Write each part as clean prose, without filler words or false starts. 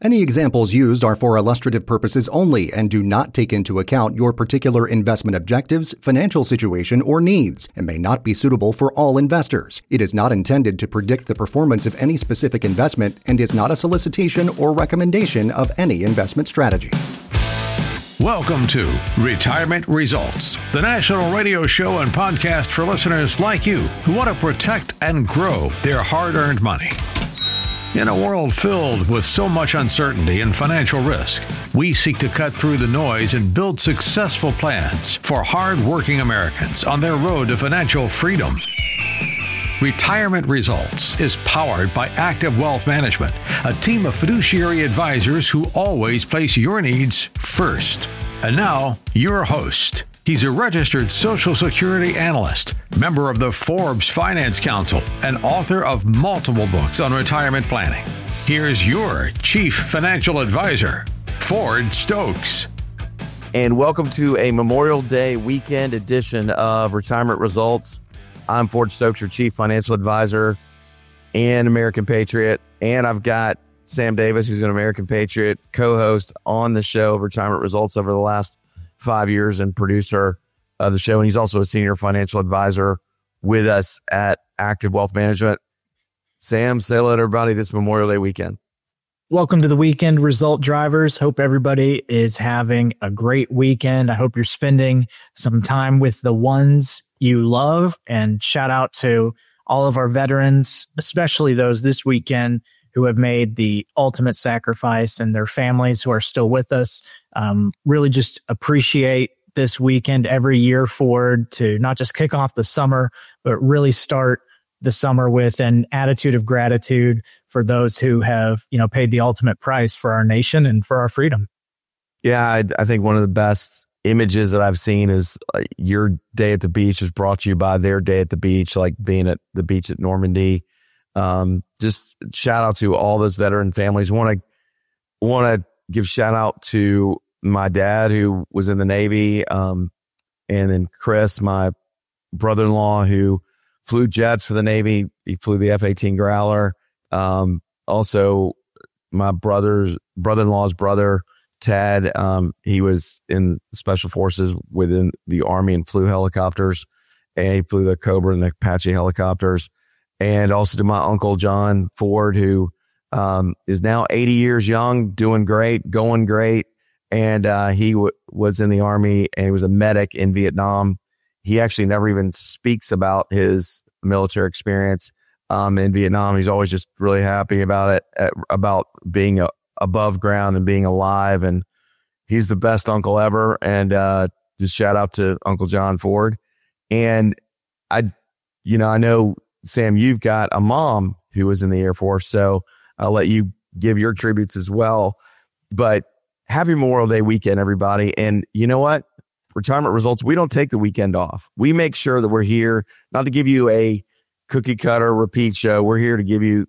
Any examples used are for illustrative purposes only and do not take into account your particular investment objectives, financial situation, or needs, and may not be suitable for all investors. It is not intended to predict the performance of any specific investment and is not a solicitation or recommendation of any investment strategy. Welcome to Retirement Results, the national radio show and podcast for listeners like you who want to protect and grow their hard-earned money. In a world filled with so much uncertainty and financial risk, we seek to cut through the noise and build successful plans for hard-working Americans on their road to financial freedom. Retirement Results is powered by Active Wealth Management, a team of fiduciary advisors who always place your needs first. And now, your host. He's a registered Social Security analyst, member of the Forbes Finance Council, and author of multiple books on retirement planning. Here's your Chief Financial Advisor, Ford Stokes. And welcome to a Memorial Day weekend edition of Retirement Results. I'm Ford Stokes, your Chief Financial Advisor and American Patriot. And I've got Sam Davis, who's an American Patriot, co-host on the show of Retirement Results over the last 5 years and producer of the show. And he's also a senior financial advisor with us at Active Wealth Management. Sam, say hello to everybody this Memorial Day weekend. Welcome to the weekend, result drivers. Hope everybody is having a great weekend. I hope you're spending some time with the ones you love, and shout out to all of our veterans, especially those this weekend who have made the ultimate sacrifice, and their families who are still with us. Really just appreciate this weekend every year forward to not just kick off the summer, but really start the summer with an attitude of gratitude for those who have, paid the ultimate price for our nation and for our freedom. Yeah, I think one of the best images that I've seen is your day at the beach is brought to you by their day at the beach, like being at the beach at Normandy. Just shout out to all those veteran families. Want to give shout out to my dad, who was in the Navy. And then Chris, my brother-in-law, who flew jets for the Navy. He flew the F-18 Growler. Also my brother-in-law's brother, Ted, he was in special forces within the Army and flew helicopters, and he flew the Cobra and the Apache helicopters. And also to my uncle, John Ford, who is now 80 years young, doing great, going great. And he was in the Army, and he was a medic in Vietnam. He actually never even speaks about his military experience in Vietnam. He's always just really happy about it, about being above ground and being alive. And he's the best uncle ever. And just shout out to Uncle John Ford. And I know, Sam, you've got a mom who was in the Air Force, so I'll let you give your tributes as well. But happy Memorial Day weekend, everybody. And you know what? Retirement Results, we don't take the weekend off. We make sure that we're here not to give you a cookie cutter repeat show. We're here to give you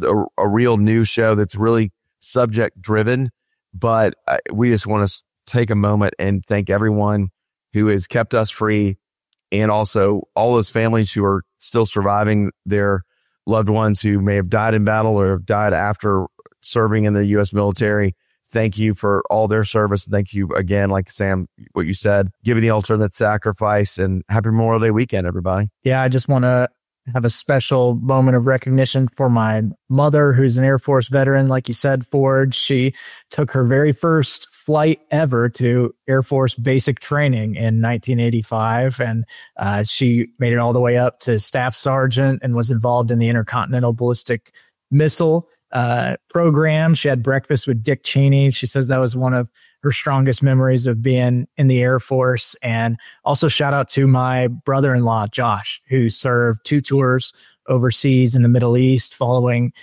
a real news show that's really subject driven. But we just want to take a moment and thank everyone who has kept us free, and also all those families who are still surviving their loved ones who may have died in battle or have died after serving in the U.S. military. Thank you for all their service. Thank you again, like Sam, what you said, giving the ultimate sacrifice, and happy Memorial Day weekend, everybody. Yeah, I just want to have a special moment of recognition for my mother, who's an Air Force veteran. Like you said, Ford, she took her very first flight ever to Air Force basic training in 1985. And she made it all the way up to staff sergeant and was involved in the Intercontinental Ballistic Missile program. She had breakfast with Dick Cheney. She says that was one of her strongest memories of being in the Air Force. And also shout out to my brother-in-law, Josh, who served 2 tours overseas in the Middle East following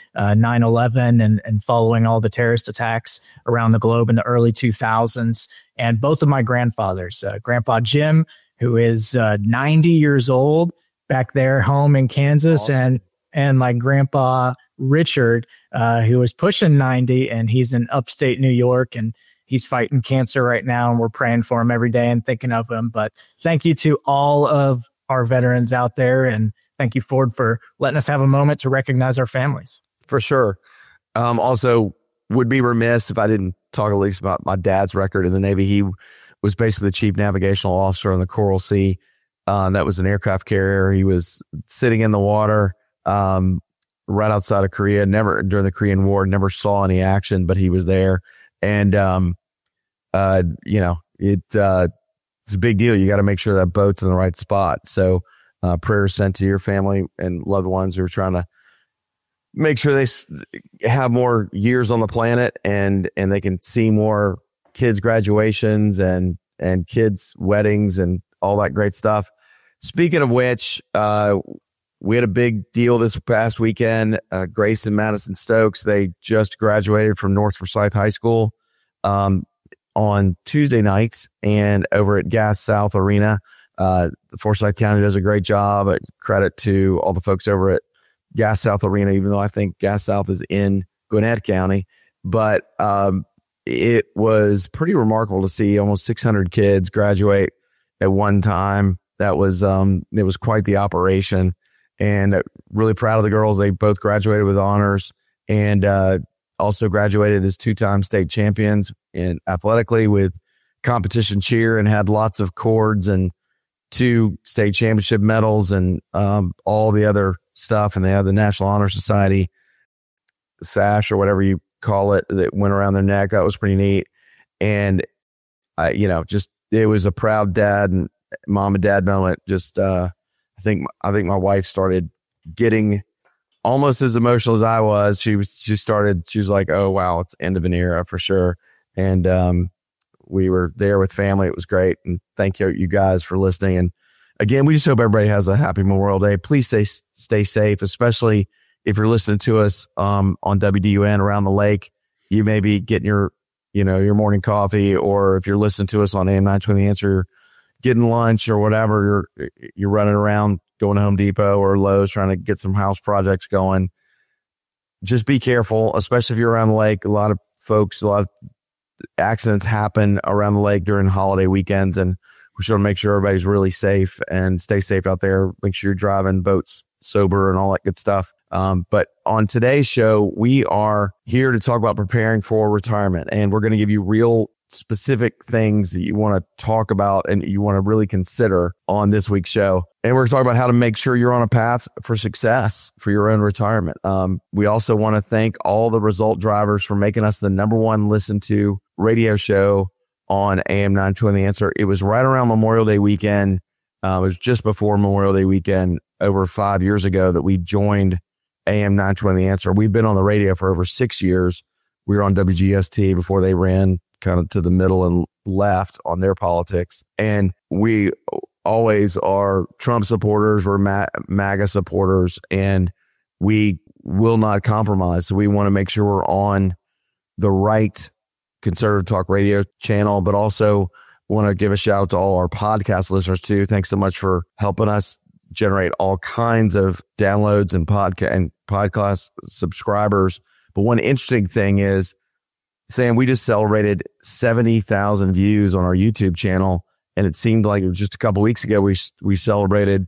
9/11 and following all the terrorist attacks around the globe in the early 2000s. And both of my grandfathers, Grandpa Jim, who is 90 years old back there home in Kansas, awesome. and my grandpa Richard, who was pushing 90, and he's in upstate New York, and he's fighting cancer right now, and we're praying for him every day and thinking of him. But thank you to all of our veterans out there, and thank you, Ford, for letting us have a moment to recognize our families. For sure. Also, would be remiss if I didn't talk at least about my dad's record in the Navy. He was basically the chief navigational officer on the Coral Sea. That was an aircraft carrier. He was sitting in the water right outside of Korea, never during the Korean War, never saw any action, but he was there. And, it's a big deal. You got to make sure that boat's in the right spot. So prayers sent to your family and loved ones who are trying to make sure they have more years on the planet and they can see more kids' graduations and kids' weddings and all that great stuff. Speaking of which, we had a big deal this past weekend. Grace and Madison Stokes, they just graduated from North Forsyth High School on Tuesday nights, and over at Gas South Arena. Forsyth County does a great job. Credit to all the folks over at Gas South Arena, even though I think Gas South is in Gwinnett County. But it was pretty remarkable to see almost 600 kids graduate at one time. That was it was quite the operation, and really proud of the girls. They both graduated with honors and also graduated as 2-time state champions in athletically with competition cheer, and had lots of cords and 2 state championship medals and all the other stuff. And they have the National Honor Society sash or whatever you call it that went around their neck. That was pretty neat. And it was a proud dad and mom and dad moment. Just I think my wife started getting almost as emotional as I was. She was like, oh wow, it's end of an era for sure. And we were there with family. It was great. And thank you guys for listening. And again, we just hope everybody has a happy Memorial Day. Please stay safe, especially if you're listening to us on WDUN around the lake. You may be getting your morning coffee, or if you're listening to us on AM 920 The Answer, getting lunch or whatever, you're running around going to Home Depot or Lowe's trying to get some house projects going. Just be careful, especially if you're around the lake. A lot of accidents happen around the lake during holiday weekends, and we should make sure everybody's really safe and stay safe out there. Make sure you're driving boats sober and all that good stuff. But on today's show, we are here to talk about preparing for retirement, and we're going to give you real specific things that you want to talk about and you want to really consider on this week's show. And we're talking about how to make sure you're on a path for success for your own retirement. We also want to thank all the result drivers for making us the #1 listened to radio show on AM 920 The Answer. It was right around Memorial Day weekend. It was just before Memorial Day weekend over 5 years ago that we joined AM 920 The Answer. We've been on the radio for over 6 years. We were on WGST before they ran kind of to the middle and left on their politics. And we always are Trump supporters. We're MAGA supporters, and we will not compromise. So we want to make sure we're on the right conservative talk radio channel, but also want to give a shout out to all our podcast listeners too. Thanks so much for helping us generate all kinds of downloads and podcast subscribers. But one interesting thing is, Sam, we just celebrated 70,000 views on our YouTube channel, and it seemed like it was just a couple weeks ago we celebrated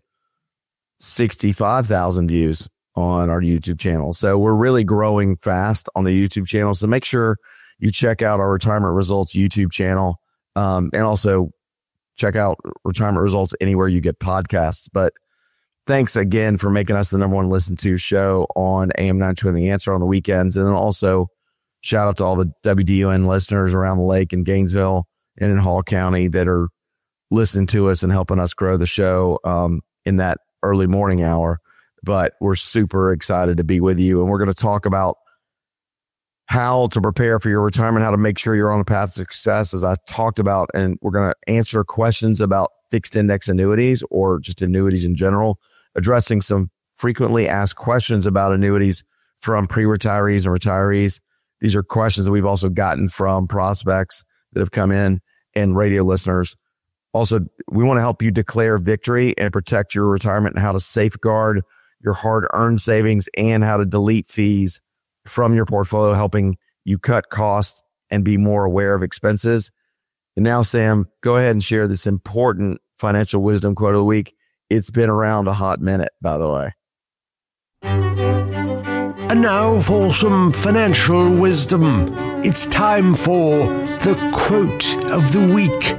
65,000 views on our YouTube channel. So we're really growing fast on the YouTube channel. So make sure you check out our Retirement Results YouTube channel, and also check out Retirement Results anywhere you get podcasts. But thanks again for making us the #1 listened to show on AM 920 The Answer on the weekends. And then also shout out to all the WDUN listeners around the lake in Gainesville and in Hall County that are listening to us and helping us grow the show in that early morning hour. But we're super excited to be with you. And we're going to talk about how to prepare for your retirement, how to make sure you're on a path to success, as I talked about. And we're going to answer questions about fixed index annuities or just annuities in general, addressing some frequently asked questions about annuities from pre-retirees and retirees. These are questions that we've also gotten from prospects that have come in and radio listeners. Also, we want to help you declare victory and protect your retirement, and how to safeguard your hard-earned savings and how to delete fees from your portfolio, helping you cut costs and be more aware of expenses. And now, Sam, go ahead and share this important financial wisdom quote of the week. It's been around a hot minute, by the way. And now for some financial wisdom. It's time for the quote of the week.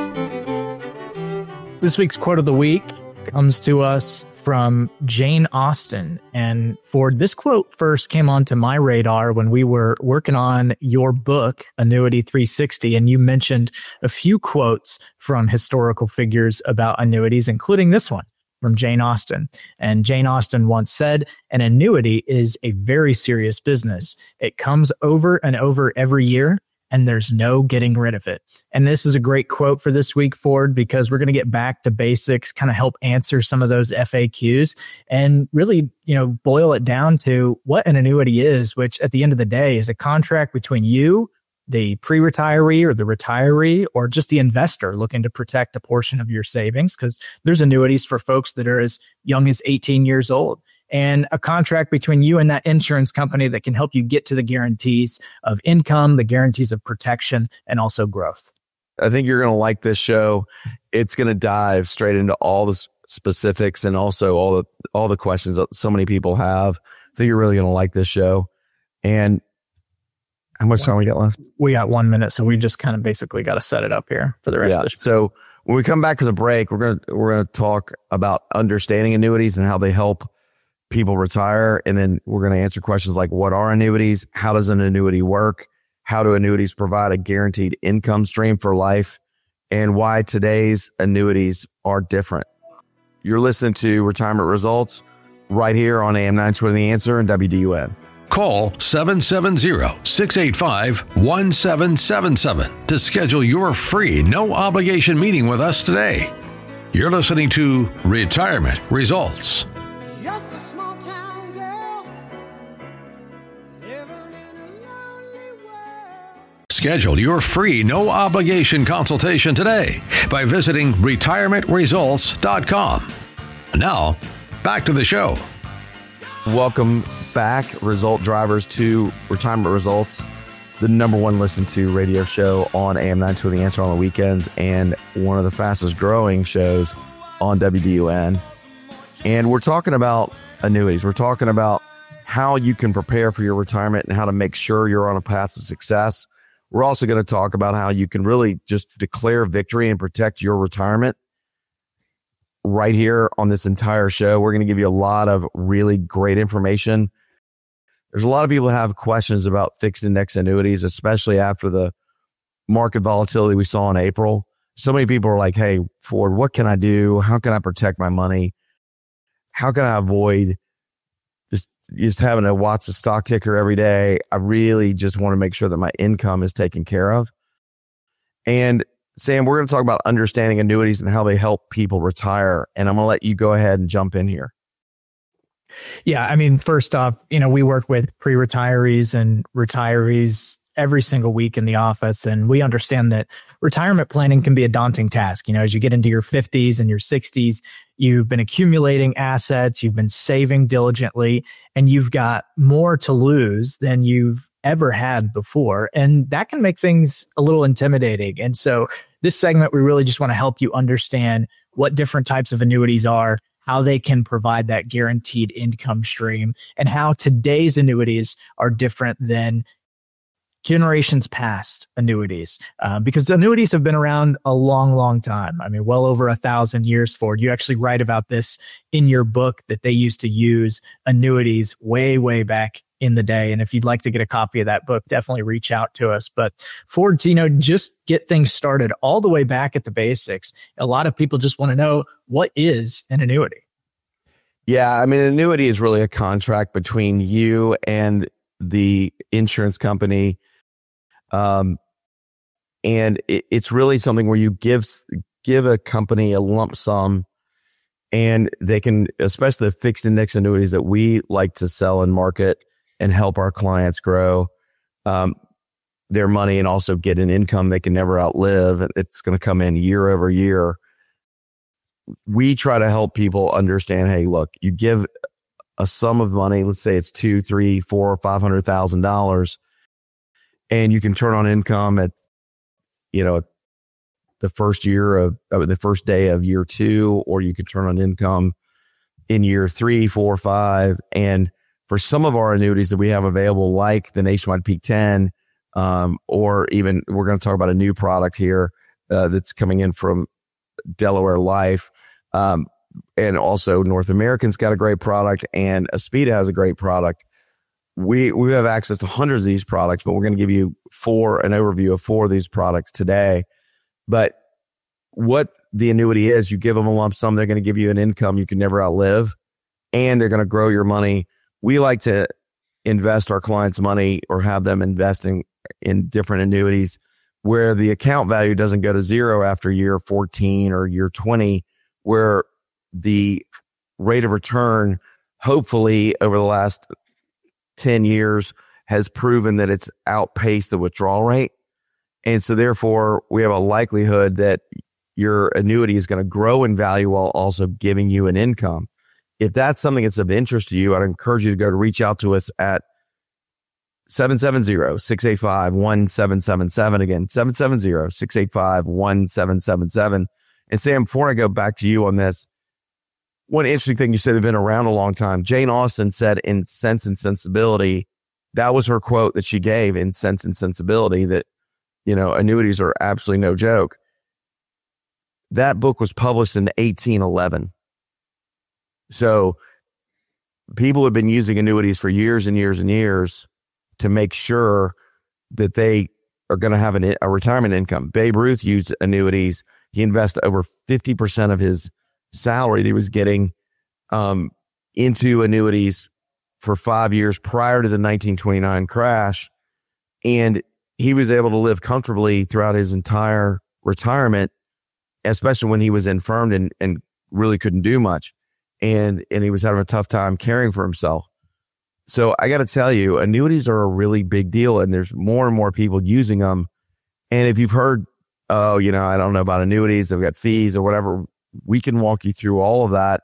This week's quote of the week comes to us from Jane Austen. And Ford, this quote first came onto my radar when we were working on your book, Annuity 360, and you mentioned a few quotes from historical figures about annuities, including this one from Jane Austen. And Jane Austen once said, an annuity is a very serious business. It comes over and over every year, and there's no getting rid of it. And this is a great quote for this week, Ford, because we're going to get back to basics, kind of help answer some of those FAQs and really, boil it down to what an annuity is, which at the end of the day is a contract between you, the pre-retiree or the retiree, or just the investor looking to protect a portion of your savings, because there's annuities for folks that are as young as 18 years old. And a contract between you and that insurance company that can help you get to the guarantees of income, the guarantees of protection, and also growth. I think you're going to like this show. It's going to dive straight into all the specifics and also all the questions that so many people have. I think you're really going to like this show. And how much time we got left? We got 1 minute, so we just kind of basically got to set it up here for the rest of the show. So when we come back to the break, we're going to talk about understanding annuities and how they help people retire. And then we're going to answer questions like, what are annuities? How does an annuity work? How do annuities provide a guaranteed income stream for life? And why today's annuities are different. You're listening to Retirement Results right here on AM 920 The Answer and WDUN. Call 770-685-1777 to schedule your free, no-obligation meeting with us today. You're listening to Retirement Results. Just a small town girl living in a lonely world. Schedule your free, no-obligation consultation today by visiting retirementresults.com. Now, back to the show. Welcome back, result drivers, to Retirement Results, the number one listened to radio show on AM 920 The Answer on the weekends and one of the fastest growing shows on WDUN. And we're talking about annuities. We're talking about how you can prepare for your retirement and how to make sure you're on a path to success. We're also going to talk about how you can really just declare victory and protect your retirement. Right here on this entire show, we're going to give you a lot of really great information. There's a lot of people who have questions about fixed index annuities, especially after the market volatility we saw in April. So many people are like, hey, Ford, what can I do? How can I protect my money? How can I avoid just having to watch the stock ticker every day? I really just want to make sure that my income is taken care of. And Sam, we're going to talk about understanding annuities and how they help people retire. And I'm going to let you go ahead and jump in here. Yeah. I mean, first off, we work with pre-retirees and retirees every single week in the office. And we understand that retirement planning can be a daunting task. As you get into your 50s and your 60s, you've been accumulating assets, you've been saving diligently, and you've got more to lose than you've ever had before. And that can make things a little intimidating. And so this segment, we really just want to help you understand what different types of annuities are, how they can provide that guaranteed income stream, and how today's annuities are different than generations past annuities, because annuities have been around a long, long time. I mean, well over 1,000 years, Ford. You actually write about this in your book, that they used to use annuities way, way back in the day. And if you'd like to get a copy of that book, definitely reach out to us. But Ford, just get things started all the way back at the basics. A lot of people just want to know, what is an annuity? Yeah, I mean, an annuity is really a contract between you and the insurance company. And it's really something where you give a company a lump sum, and they can, especially the fixed index annuities that we like to sell and market and help our clients grow their money and also get an income they can never outlive. It's going to come in year over year. We try to help people understand, hey, look, you give a sum of money, let's say it's $200,000, $300,000, $400,000, $500,000, and you can turn on income at, the first day of year 2, or you can turn on income in year 3, 4, 5. And for some of our annuities that we have available, like the Nationwide Peak 10, or even we're going to talk about a new product here that's coming in from Delaware Life. And also North American's got a great product, and Aspida has a great product. We have access to hundreds of these products, but we're going to give you an overview of 4 of these products today. But what the annuity is, you give them a lump sum, they're going to give you an income you can never outlive, and they're going to grow your money. We like to invest our clients' money or have them investing in different annuities where the account value doesn't go to zero after year 14 or year 20, where the rate of return, hopefully over the last 10 years, has proven that it's outpaced the withdrawal rate. And so therefore, we have a likelihood that your annuity is going to grow in value while also giving you an income. If that's something that's of interest to you, I'd encourage you to reach out to us at 770-685-1777. Again, 770-685-1777. And Sam, before I go back to you on this, one interesting thing you said, they've been around a long time. Jane Austen said in Sense and Sensibility, that was her quote that she gave in Sense and Sensibility, that, annuities are absolutely no joke. That book was published in 1811. So people have been using annuities for years and years and years to make sure that they are going to have a retirement income. Babe Ruth used annuities. He invested over 50% of his salary that he was getting into annuities for 5 years prior to the 1929 crash. And he was able to live comfortably throughout his entire retirement, especially when he was infirmed and really couldn't do much. And he was having a tough time caring for himself. So I got to tell you, annuities are a really big deal, and there's more and more people using them. And if you've heard, I don't know about annuities, I've got fees or whatever, we can walk you through all of that.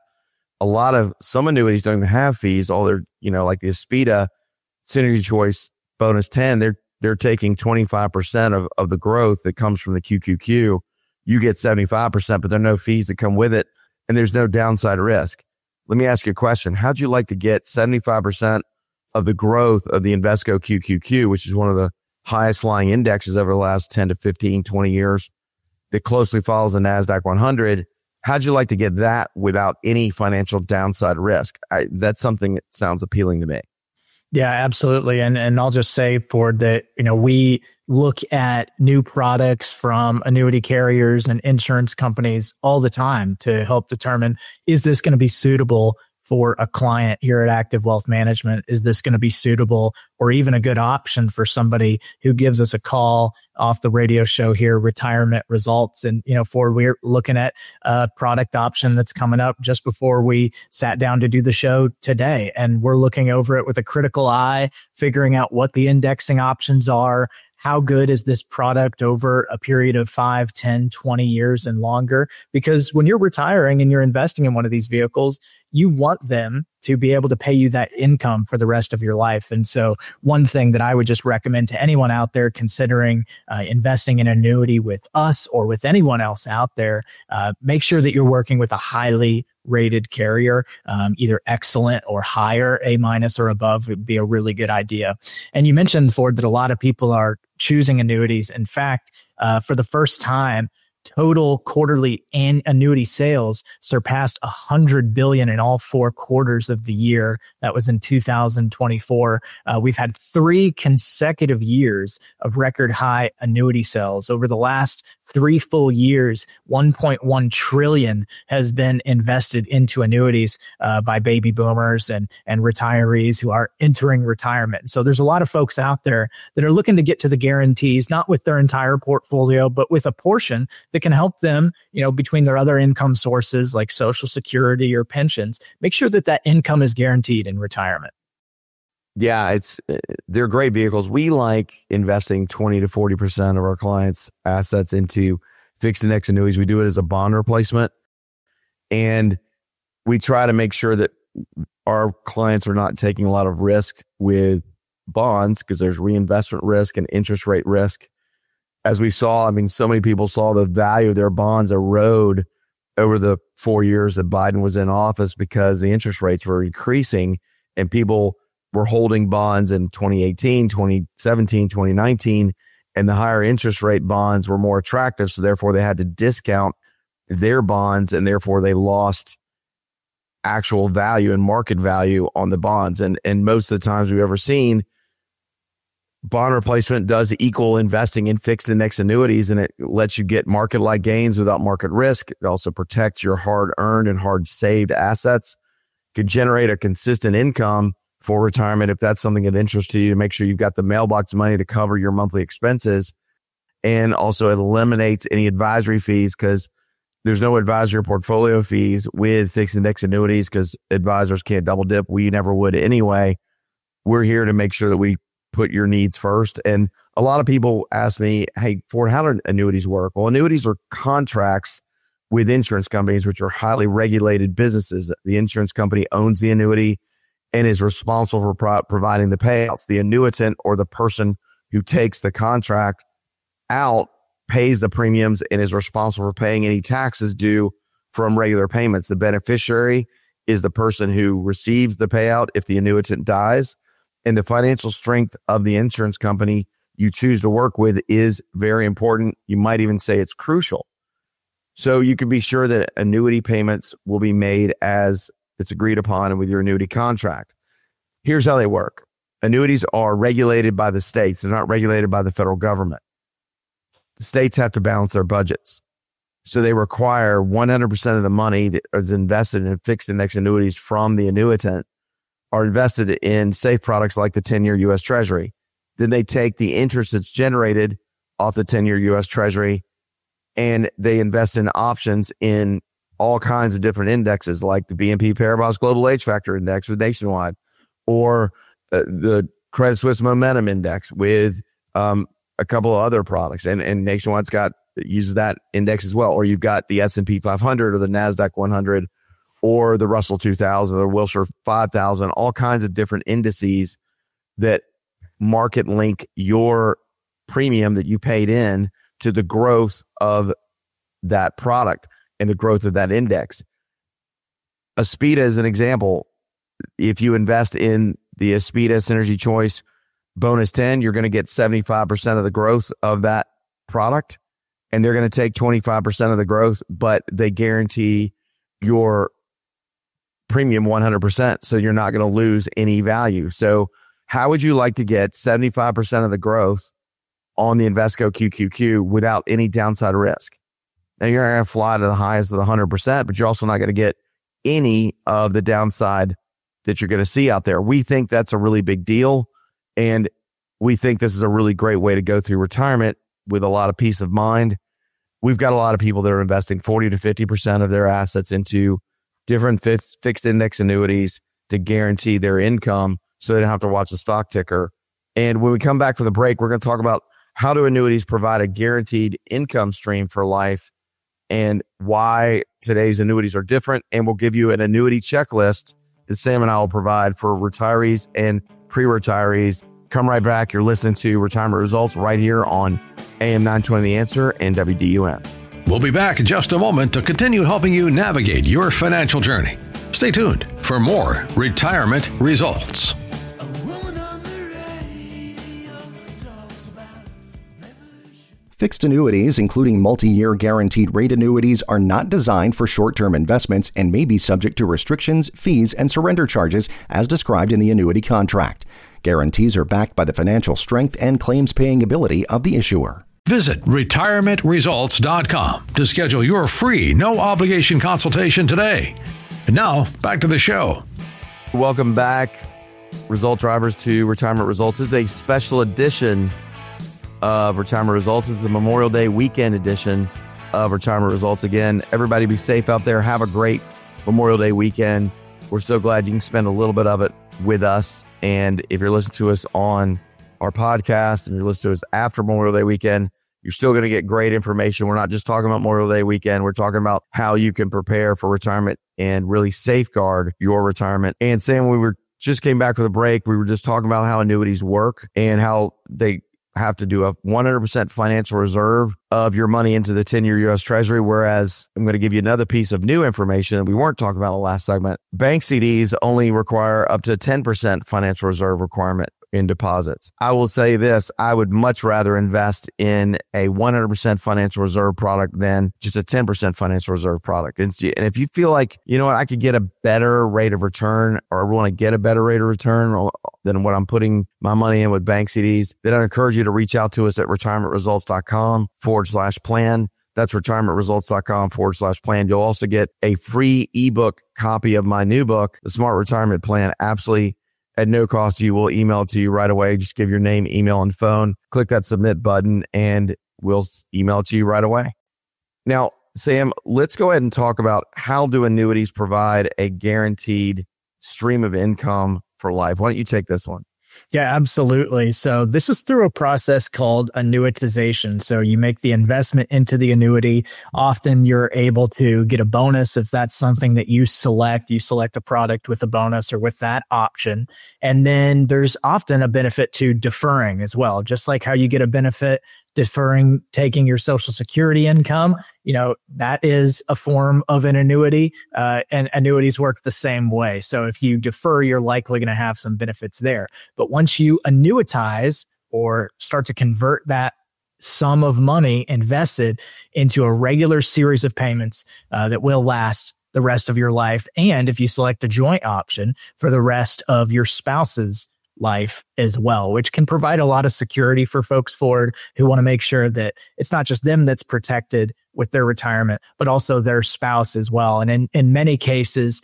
Some annuities don't even have fees. All they're, like the Aspida Synergy Choice Bonus 10, they're taking 25% of the growth that comes from the QQQ. You get 75%, but there are no fees that come with it, and there's no downside risk. Let me ask you a question. How'd you like to get 75% of the growth of the Invesco QQQ, which is one of the highest flying indexes over the last 10 to 15, 20 years that closely follows the NASDAQ 100? How'd you like to get that without any financial downside risk? That's something that sounds appealing to me. Yeah, absolutely. And I'll just say, Ford, that, we look at new products from annuity carriers and insurance companies all the time to help determine, is this going to be suitable for a client here at Active Wealth Management? Is this going to be suitable or even a good option for somebody who gives us a call off the radio show here, Retirement Results? And, Ford, we're looking at a product option that's coming up just before we sat down to do the show today. And we're looking over it with a critical eye, figuring out what the indexing options are. How good is this product over a period of 5, 10, 20 years and longer? Because when you're retiring and you're investing in one of these vehicles, you want them to be able to pay you that income for the rest of your life. And so one thing that I would just recommend to anyone out there considering investing in annuity with us or with anyone else out there, make sure that you're working with a highly rated carrier, either excellent or higher, A- or above would be a really good idea. And you mentioned, Ford, that a lot of people are choosing annuities. In fact, for the first time, total quarterly annuity sales surpassed $100 billion in all 4 quarters of the year. That was in 2024. We've had 3 consecutive years of record high annuity sales. Over the last 3 full years, $1.1 trillion has been invested into annuities by baby boomers and retirees who are entering retirement. So there's a lot of folks out there that are looking to get to the guarantees, not with their entire portfolio, but with a portion that can help them, between their other income sources like Social Security or pensions, make sure that that income is guaranteed in retirement. Yeah, they're great vehicles. We like investing 20 to 40% of our clients' assets into fixed index annuities. We do it as a bond replacement. And we try to make sure that our clients are not taking a lot of risk with bonds because there's reinvestment risk and interest rate risk. As we saw, so many people saw the value of their bonds erode over the 4 years that Biden was in office because the interest rates were increasing and people were holding bonds in 2018, 2017, 2019, and the higher interest rate bonds were more attractive. So therefore they had to discount their bonds, and therefore they lost actual value and market value on the bonds. And most of the times we've ever seen, bond replacement does equal investing in fixed index annuities, and it lets you get market-like gains without market risk. It also protects your hard-earned and hard-saved assets. Could generate a consistent income for retirement if that's something of interest to you, to make sure you've got the mailbox money to cover your monthly expenses. And also it eliminates any advisory fees, because there's no advisory or portfolio fees with fixed index annuities, because advisors can't double dip. We never would anyway. We're here to make sure that we put your needs first. And a lot of people ask me, hey, Ford, how do annuities work? Well, annuities are contracts with insurance companies, which are highly regulated businesses. The insurance company owns the annuity and is responsible for providing the payouts. The annuitant, or the person who takes the contract out, pays the premiums and is responsible for paying any taxes due from regular payments. The beneficiary is the person who receives the payout if the annuitant dies. And the financial strength of the insurance company you choose to work with is very important. You might even say it's crucial. So you can be sure that annuity payments will be made as it's agreed upon with your annuity contract. Here's how they work. Annuities are regulated by the states. They're not regulated by the federal government. The states have to balance their budgets. So they require 100% of the money that is invested in fixed index annuities from the annuitant are invested in safe products like the 10-year U.S. Treasury. Then they take the interest that's generated off the 10-year U.S. Treasury and they invest in options in all kinds of different indexes, like the BNP Paribas Global Age Factor Index with Nationwide, or the Credit Suisse Momentum Index with a couple of other products. And Nationwide's uses that index as well. Or you've got the S&P 500 or the NASDAQ 100 or the Russell 2000 or Wilshire 5000, all kinds of different indices that market link your premium that you paid in to the growth of that product and the growth of that index. Aspida is an example. If you invest in the Aspida Synergy Choice Bonus 10, you're going to get 75% of the growth of that product, and they're going to take 25% of the growth, but they guarantee your premium 100%. So you're not going to lose any value. So how would you like to get 75% of the growth on the Invesco QQQ without any downside risk? Now you're not going to fly to the highest of the 100%, but you're also not going to get any of the downside that you're going to see out there. We think that's a really big deal. And we think this is a really great way to go through retirement with a lot of peace of mind. We've got a lot of people that are investing 40 to 50% of their assets into different fixed index annuities to guarantee their income so they don't have to watch the stock ticker. And when we come back from the break, we're going to talk about how do annuities provide a guaranteed income stream for life and why today's annuities are different. And we'll give you an annuity checklist that Sam and I will provide for retirees and pre-retirees. Come right back. You're listening to Retirement Results right here on AM 920 The Answer and WDUM. We'll be back in just a moment to continue helping you navigate your financial journey. Stay tuned for more Retirement Results. Fixed annuities, including multi-year guaranteed rate annuities, are not designed for short-term investments and may be subject to restrictions, fees, and surrender charges as described in the annuity contract. Guarantees are backed by the financial strength and claims-paying ability of the issuer. Visit retirementresults.com to schedule your free, no-obligation consultation today. And now, back to the show. Welcome back, Result Drivers, to Retirement Results. This is a special edition of Retirement Results. This is the Memorial Day weekend edition of Retirement Results. Again, everybody be safe out there. Have a great Memorial Day weekend. We're so glad you can spend a little bit of it with us. And if you're listening to us on our podcast and you're listening to us after Memorial Day weekend, you're still going to get great information. We're not just talking about Memorial Day weekend. We're talking about how you can prepare for retirement and really safeguard your retirement. And Sam, we just came back from the break. We were just talking about how annuities work and how they have to do a 100% financial reserve of your money into the 10-year U.S. Treasury. Whereas I'm going to give you another piece of new information that we weren't talking about in the last segment. Bank CDs only require up to 10% financial reserve requirement in deposits. I will say this, I would much rather invest in a 100% financial reserve product than just a 10% financial reserve product. And if you feel like, you know what, I could get a better rate of return, or want to get a better rate of return than what I'm putting my money in with bank CDs, then I encourage you to reach out to us at retirementresults.com/plan. That's retirementresults.com/plan. You'll also get a free ebook copy of my new book, The Smart Retirement Plan, absolutely at no cost to you. We'll email it to you right away. Just give your name, email, and phone. Click that submit button and we'll email it to you right away. Now, Sam, let's go ahead and talk about how do annuities provide a guaranteed stream of income for life. Why don't you take this one? Yeah, absolutely. So this is through a process called annuitization. So you make the investment into the annuity. Often you're able to get a bonus if that's something that you select. You select a product with a bonus or with that option. And then there's often a benefit to deferring as well. Just like how you get a benefit deferring taking your Social Security income, you know, that is a form of an annuity, and annuities work the same way. So if you defer, you're likely going to have some benefits there. But once you annuitize or start to convert that sum of money invested into a regular series of payments that will last the rest of your life, and if you select a joint option, for the rest of your spouse's life as well, which can provide a lot of security for folks forward who want to make sure that it's not just them that's protected with their retirement, but also their spouse as well. And in many cases,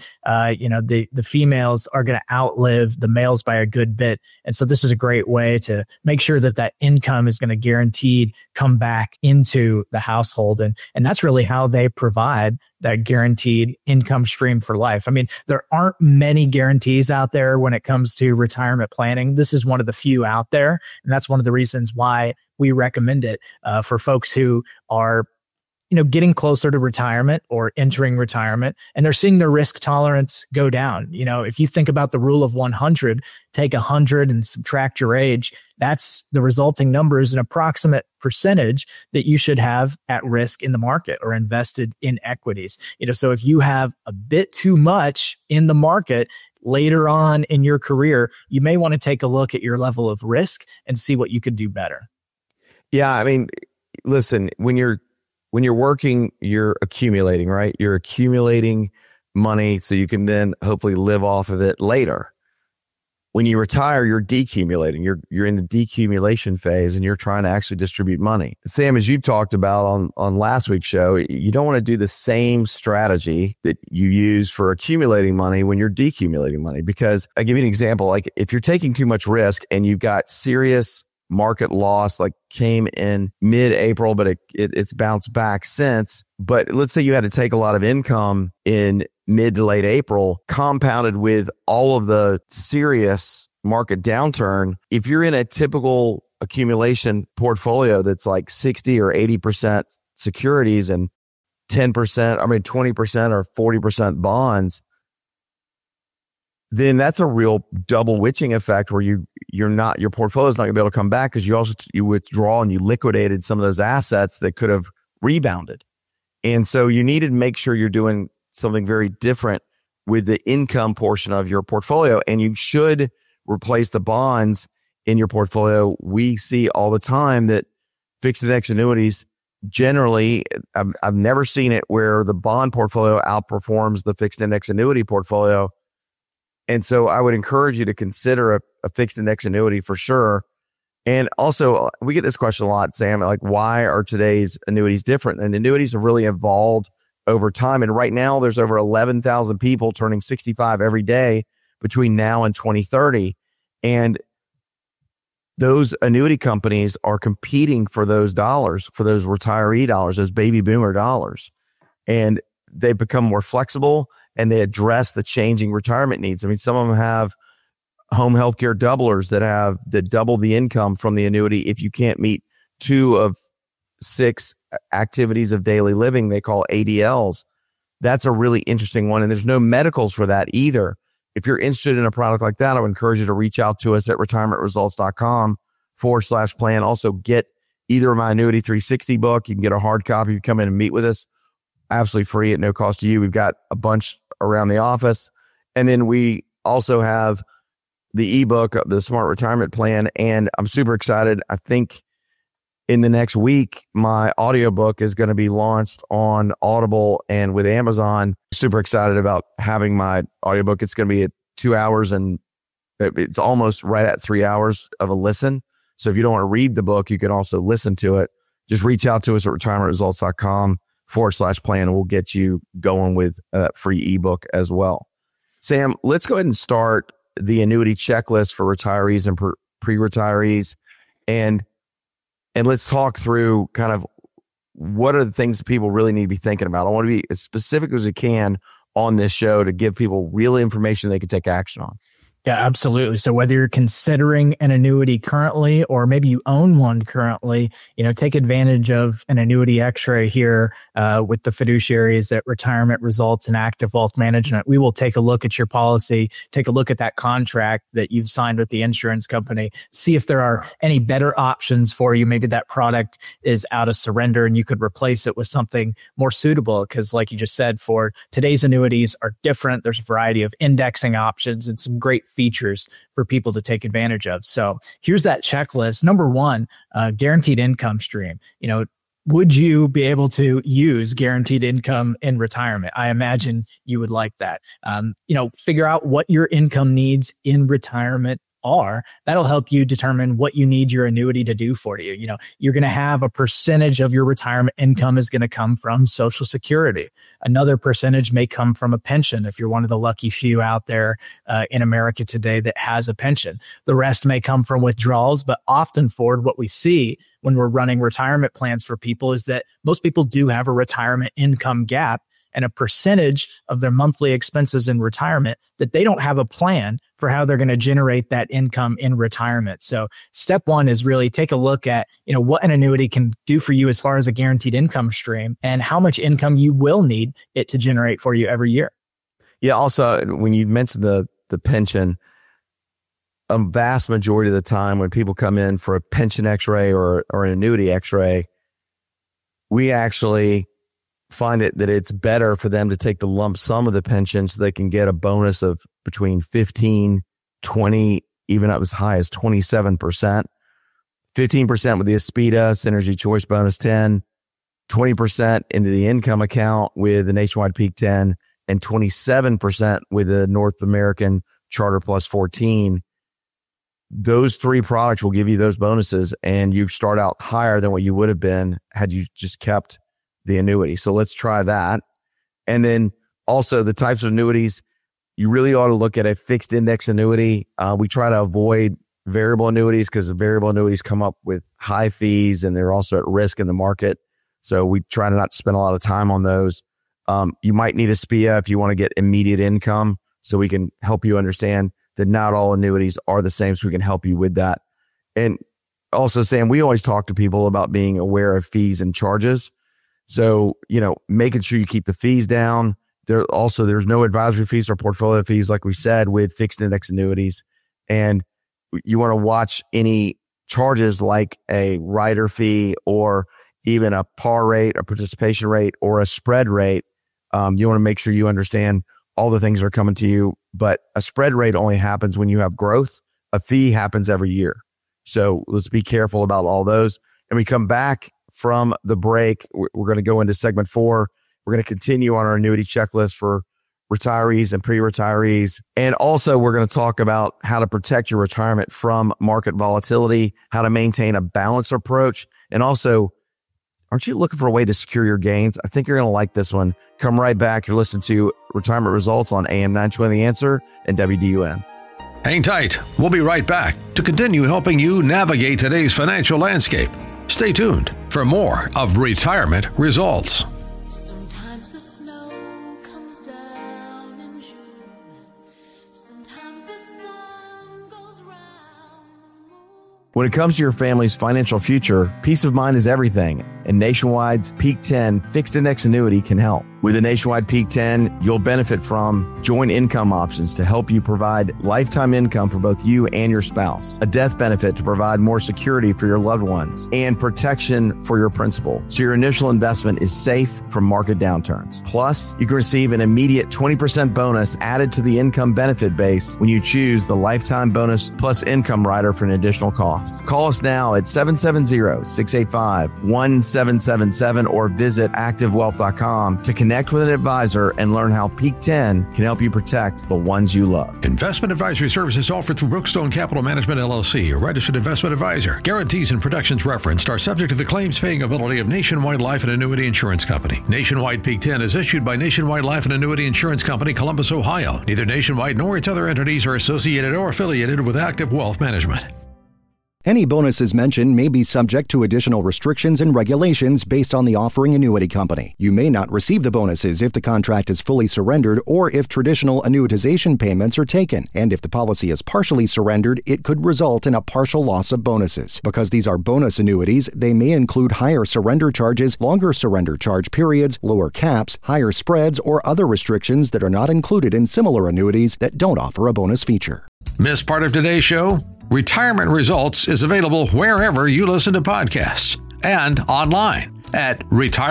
the females are going to outlive the males by a good bit. And so this is a great way to make sure that that income is going to guaranteed come back into the household. And that's really how they provide that guaranteed income stream for life. I mean, there aren't many guarantees out there when it comes to retirement planning. This is one of the few out there. And that's one of the reasons why we recommend it for folks who are getting closer to retirement or entering retirement, and they're seeing their risk tolerance go down. If you think about the rule of 100, take 100 and subtract your age, that's the resulting number is an approximate percentage that you should have at risk in the market or invested in equities. So if you have a bit too much in the market later on in your career, you may want to take a look at your level of risk and see what you could do better. Yeah. I mean, listen, when you're working, you're accumulating, right? You're accumulating money so you can then hopefully live off of it later. When you retire, you're decumulating. You're in the decumulation phase and you're trying to actually distribute money. Sam, as you talked about on last week's show, you don't want to do the same strategy that you use for accumulating money when you're decumulating money. Because I'll give you an example. Like if you're taking too much risk and you've got serious market loss, like came in mid-April, but it's bounced back since. But let's say you had to take a lot of income in mid to late April, compounded with all of the serious market downturn. If you're in a typical accumulation portfolio that's like 60 or 80% securities and 20% or 40% bonds, then that's a real double witching effect where your portfolio is not going to be able to come back because you withdraw and you liquidated some of those assets that could have rebounded. And so you need to make sure you're doing something very different with the income portion of your portfolio, and you should replace the bonds in your portfolio. We see all the time that fixed index annuities generally, I've never seen it where the bond portfolio outperforms the fixed index annuity portfolio. And so I would encourage you to consider a fixed index annuity for sure. And also, we get this question a lot, Sam, like why are today's annuities different? And annuities have really evolved over time. And right now there's over 11,000 people turning 65 every day between now and 2030. And those annuity companies are competing for those dollars, for those retiree dollars, those baby boomer dollars. And they become more flexible and they address the changing retirement needs. I mean, some of them have home healthcare doublers that double the income from the annuity if you can't meet 2 of 6 activities of daily living, they call ADLs. That's a really interesting one. And there's no medicals for that either. If you're interested in a product like that, I would encourage you to reach out to us at retirementresults.com @retirement.com/plan. Also get either my Annuity 360 book. You can get a hard copy if you come in and meet with us. Absolutely free at no cost to you. We've got a bunch around the office. And then we also have the ebook of the Smart Retirement Plan. And I'm super excited. I think in the next week, my audiobook is going to be launched on Audible and with Amazon. Super excited about having my audiobook. It's going to be at 2 hours and it's almost right at 3 hours of a listen. So if you don't want to read the book, you can also listen to it. Just reach out to us at retirementresults.com/plan and we'll get you going with a free ebook as well. Sam, let's go ahead and start the annuity checklist for retirees and pre-retirees. And let's talk through kind of what are the things that people really need to be thinking about. I want to be as specific as we can on this show to give people real information they can take action on. Yeah, absolutely. So whether you're considering an annuity currently, or maybe you own one currently, take advantage of an annuity X-ray here with the fiduciaries at Retirement Results and Active Wealth Management. We will take a look at your policy, take a look at that contract that you've signed with the insurance company, see if there are any better options for you. Maybe that product is out of surrender and you could replace it with something more suitable. Because like you just said, for today's annuities are different. There's a variety of indexing options and some great features for people to take advantage of. So here's that checklist. Number one, guaranteed income stream. Would you be able to use guaranteed income in retirement? I imagine you would like that. Figure out what your income needs in retirement are. That'll help you determine what you need your annuity to do for you. You're going to have a percentage of your retirement income is going to come from Social Security. Another percentage may come from a pension if you're one of the lucky few out there in America today that has a pension. The rest may come from withdrawals, but often, Ford, what we see when we're running retirement plans for people is that most people do have a retirement income gap and a percentage of their monthly expenses in retirement that they don't have a plan for how they're going to generate that income in retirement. So step one is really take a look at, what an annuity can do for you as far as a guaranteed income stream and how much income you will need it to generate for you every year. Yeah. Also, when you mentioned the pension, a vast majority of the time when people come in for a pension X-ray or an annuity X-ray, we actually find that it's better for them to take the lump sum of the pension so they can get a bonus of between 15, 20, even up as high as 27%, 15% with the Aspida Synergy Choice Bonus 10, 20% into the income account with the Nationwide Peak 10, and 27% with the North American Charter Plus 14. Those three products will give you those bonuses and you start out higher than what you would have been had you just kept the annuity. So let's try that. And then also the types of annuities, you really ought to look at a fixed index annuity. We try to avoid variable annuities because the variable annuities come up with high fees and they're also at risk in the market. So we try to not spend a lot of time on those. You might need a SPIA if you want to get immediate income. So we can help you understand that not all annuities are the same. So we can help you with that. And also, Sam, we always talk to people about being aware of fees and charges. So, making sure you keep the fees down. There's no advisory fees or portfolio fees, like we said, with fixed index annuities. And you want to watch any charges like a rider fee or even a par rate, a participation rate, or a spread rate. You want to make sure you understand all the things that are coming to you. But a spread rate only happens when you have growth. A fee happens every year. So let's be careful about all those. And we come back from the break. We're going to go into segment 4. We're going to continue on our annuity checklist for retirees and pre-retirees. And also we're going to talk about how to protect your retirement from market volatility, how to maintain a balanced approach. And also, aren't you looking for a way to secure your gains? I think you're going to like this one. Come right back. You're listening to Retirement Results on AM 920 The Answer and WDUN. Hang tight. We'll be right back to continue helping you navigate today's financial landscape. Stay tuned for more of Retirement Results. Sometimes the snow comes down in June. Sometimes the sun goes round the moon. When it comes to your family's financial future, peace of mind is everything, and Nationwide's Peak 10 fixed index annuity can help. With the Nationwide Peak 10, you'll benefit from joint income options to help you provide lifetime income for both you and your spouse, a death benefit to provide more security for your loved ones, and protection for your principal, so your initial investment is safe from market downturns. Plus, you can receive an immediate 20% bonus added to the income benefit base when you choose the Lifetime Bonus Plus Income Rider for an additional cost. Call us now at 770-685-1777 or visit activewealth.com to connect with an advisor and learn how Peak 10 can help you protect the ones you love. Investment advisory services offered through Brookstone Capital Management, LLC, a registered investment advisor. Guarantees and protections referenced are subject to the claims-paying ability of Nationwide Life and Annuity Insurance Company. Nationwide Peak 10 is issued by Nationwide Life and Annuity Insurance Company, Columbus, Ohio. Neither Nationwide nor its other entities are associated or affiliated with Active Wealth Management. Any bonuses mentioned may be subject to additional restrictions and regulations based on the offering annuity company. You may not receive the bonuses if the contract is fully surrendered or if traditional annuitization payments are taken. And if the policy is partially surrendered, it could result in a partial loss of bonuses. Because these are bonus annuities, they may include higher surrender charges, longer surrender charge periods, lower caps, higher spreads, or other restrictions that are not included in similar annuities that don't offer a bonus feature. Missed part of today's show? Retirement Results is available wherever you listen to podcasts and online at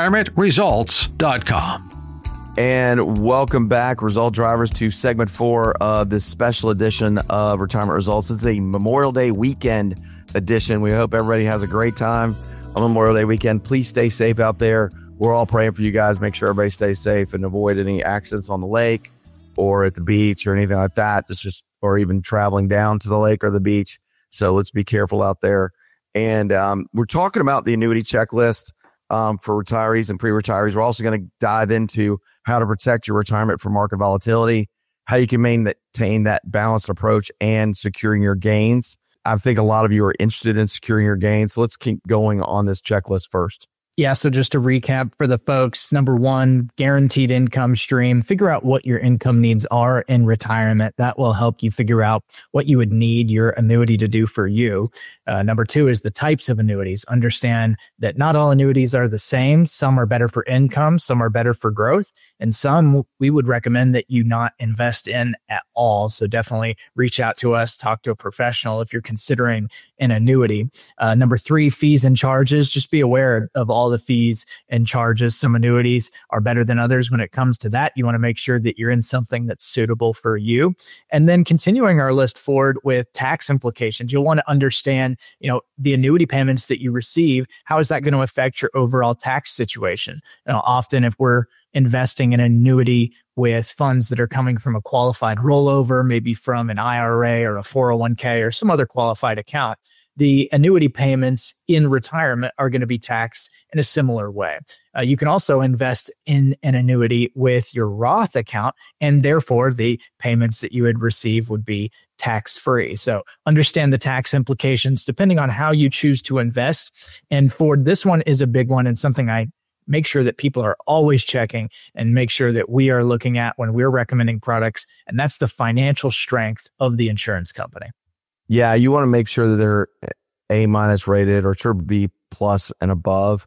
retirementresults.com. And welcome back, Result Drivers, to segment 4 of this special edition of Retirement Results. It's a Memorial Day weekend edition. We hope everybody has a great time on Memorial Day weekend. Please stay safe out there. We're all praying for you guys. Make sure everybody stays safe and avoid any accidents on the lake or at the beach or anything like that. Or even traveling down to the lake or the beach. So let's be careful out there. And we're talking about the annuity checklist for retirees and pre-retirees. We're also going to dive into how to protect your retirement from market volatility, how you can maintain that balanced approach and securing your gains. I think a lot of you are interested in securing your gains. So let's keep going on this checklist first. Yeah. So just to recap for the folks, number 1, guaranteed income stream. Figure out what your income needs are in retirement. That will help you figure out what you would need your annuity to do for you. Number 2 is the types of annuities. Understand that not all annuities are the same. Some are better for income. Some are better for growth. And some we would recommend that you not invest in at all. So definitely reach out to us, talk to a professional if you're considering an annuity. Number 3, fees and charges. Just be aware of all the fees and charges. Some annuities are better than others when it comes to that. You want to make sure that you're in something that's suitable for you. And then continuing our list forward with tax implications, you'll want to understand, the annuity payments that you receive, how is that going to affect your overall tax situation? Often if we're investing in an annuity with funds that are coming from a qualified rollover, maybe from an IRA or a 401k or some other qualified account, the annuity payments in retirement are going to be taxed in a similar way. You can also invest in an annuity with your Roth account, and therefore the payments that you would receive would be tax-free. So understand the tax implications depending on how you choose to invest. And for this one is a big one and something I make sure that people are always checking and make sure that we are looking at when we're recommending products. And that's the financial strength of the insurance company. Yeah, you want to make sure that they're A- rated or BBB+ and above.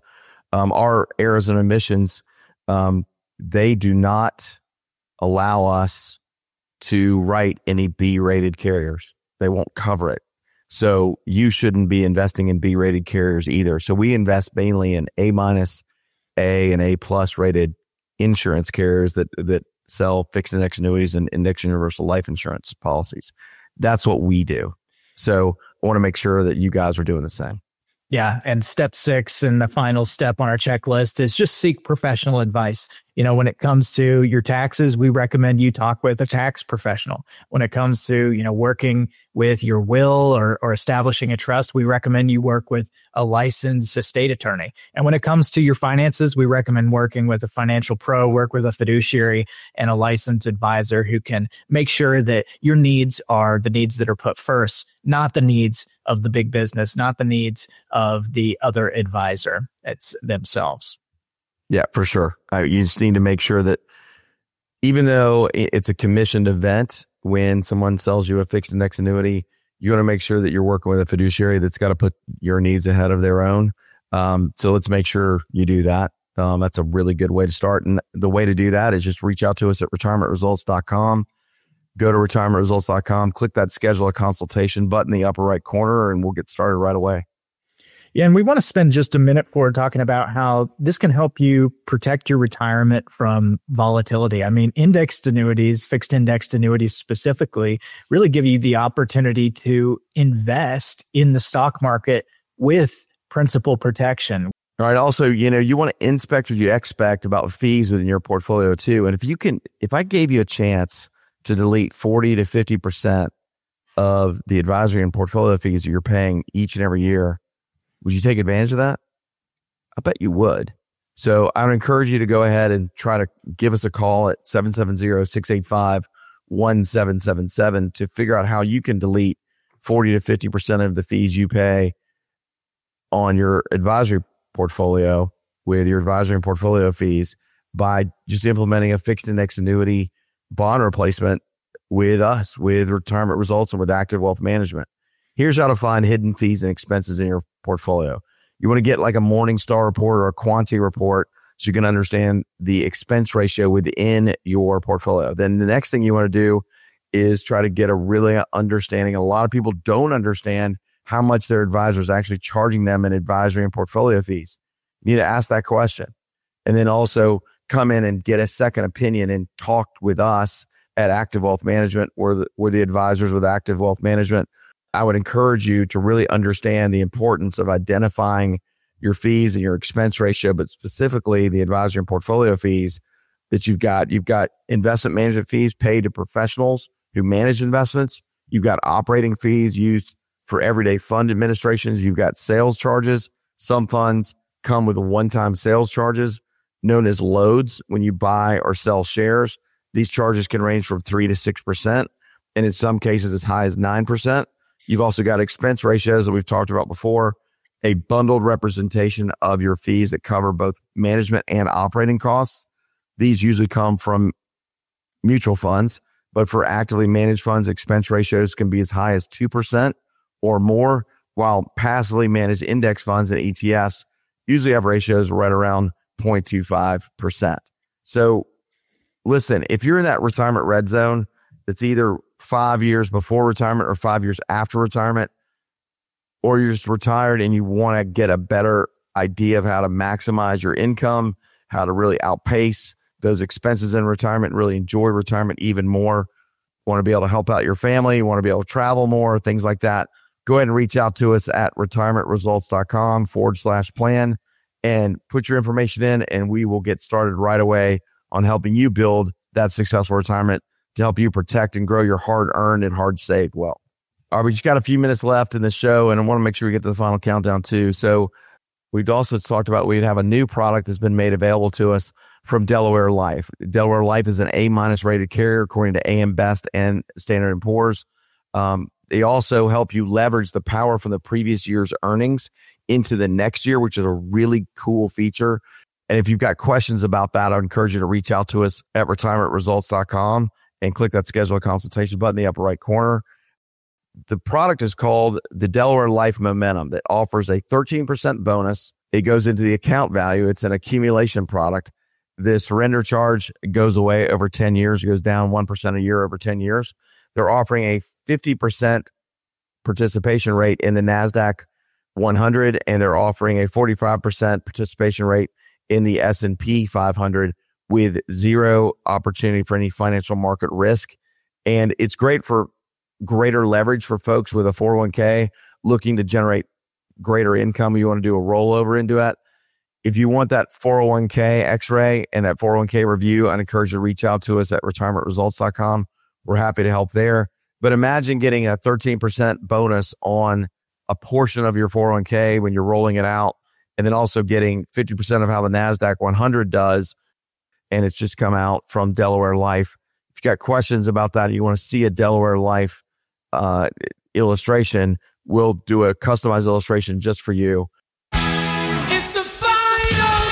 Our errors and omissions, they do not allow us to write any B-rated carriers. They won't cover it. So you shouldn't be investing in B-rated carriers either. So we invest mainly in A-, A, and A+ rated insurance carriers that sell fixed index annuities and index universal life insurance policies. That's what we do. So I want to make sure that you guys are doing the same. Yeah. And step 6 and the final step on our checklist is just seek professional advice. When it comes to your taxes, we recommend you talk with a tax professional. When it comes to, working with your will or establishing a trust, we recommend you work with a licensed estate attorney. And when it comes to your finances, we recommend working with a financial pro, work with a fiduciary and a licensed advisor who can make sure that your needs are the needs that are put first, not the needs of the big business, not the needs of the other advisor. It's themselves. Yeah, for sure. You just need to make sure that even though it's a commissioned event, when someone sells you a fixed index annuity, you want to make sure that you're working with a fiduciary that's got to put your needs ahead of their own. So let's make sure you do that. That's a really good way to start. And the way to do that is just reach out to us at retirementresults.com. Go to retirementresults.com, click that schedule a consultation button in the upper right corner, and we'll get started right away. Yeah, and we want to spend just a minute for talking about how this can help you protect your retirement from volatility. I mean, indexed annuities, fixed indexed annuities specifically, really give you the opportunity to invest in the stock market with principal protection. All right. Also, you want to inspect what you expect about fees within your portfolio too. And if I gave you a chance to delete 40 to 50% of the advisory and portfolio fees that you're paying each and every year, would you take advantage of that? I bet you would. So I would encourage you to go ahead and try to give us a call at 770-685-1777 to figure out how you can delete 40 to 50% of the fees you pay on your advisory portfolio with your advisory and portfolio fees by just implementing a fixed index annuity bond replacement with us, with Retirement Results and with Active Wealth Management. Here's how to find hidden fees and expenses in your portfolio. You want to get like a Morningstar report or a Quantity report so you can understand the expense ratio within your portfolio. Then the next thing you want to do is try to get a really understanding. A lot of people don't understand how much their advisor is actually charging them in advisory and portfolio fees. You need to ask that question. And then also come in and get a second opinion and talk with us at Active Wealth Management. We're the advisors with Active Wealth Management. I would encourage you to really understand the importance of identifying your fees and your expense ratio, but specifically the advisory and portfolio fees that you've got. You've got investment management fees paid to professionals who manage investments. You've got operating fees used for everyday fund administrations. You've got sales charges. Some funds come with one-time sales charges known as loads when you buy or sell shares. These charges can range from 3 to 6%, and in some cases as high as 9%. You've also got expense ratios that we've talked about before, a bundled representation of your fees that cover both management and operating costs. These usually come from mutual funds, but for actively managed funds, expense ratios can be as high as 2% or more, while passively managed index funds and ETFs usually have ratios right around 0.25%. So listen, if you're in that retirement red zone, that's either 5 years before retirement or 5 years after retirement, or you're just retired and you want to get a better idea of how to maximize your income, how to really outpace those expenses in retirement, really enjoy retirement even more, want to be able to help out your family, you want to be able to travel more, things like that, go ahead and reach out to us at retirementresults.com/plan and put your information in, and we will get started right away on helping you build that successful retirement to help you protect and grow your hard-earned and hard-saved wealth. All right, we just got a few minutes left in the show, and I want to make sure we get to the final countdown too. So we've also talked about we'd have a new product that's been made available to us from Delaware Life. Delaware Life is an A- rated carrier according to AM Best and Standard & Poor's. They also help you leverage the power from the previous year's earnings into the next year, which is a really cool feature. And if you've got questions about that, I would encourage you to reach out to us at retirementresults.com and click that schedule a consultation button in the upper right corner. The product is called the Delaware Life Momentum that offers a 13% bonus. It goes into the account value. It's an accumulation product. The surrender charge goes away over 10 years. It goes down 1% a year over 10 years. They're offering a 50% participation rate in the NASDAQ 100, and they're offering a 45% participation rate in the S&P 500 with zero opportunity for any financial market risk. And it's great for greater leverage for folks with a 401k looking to generate greater income. You want to do a rollover into that. If you want that 401k x-ray and that 401k review, I'd encourage you to reach out to us at retirementresults.com. We're happy to help there. But imagine getting a 13% bonus on a portion of your 401k when you're rolling it out, and then also getting 50% of how the NASDAQ 100 does. And it's just come out from Delaware Life. If you got questions about that, and you want to see a Delaware Life illustration, we'll do a customized illustration just for you. It's the final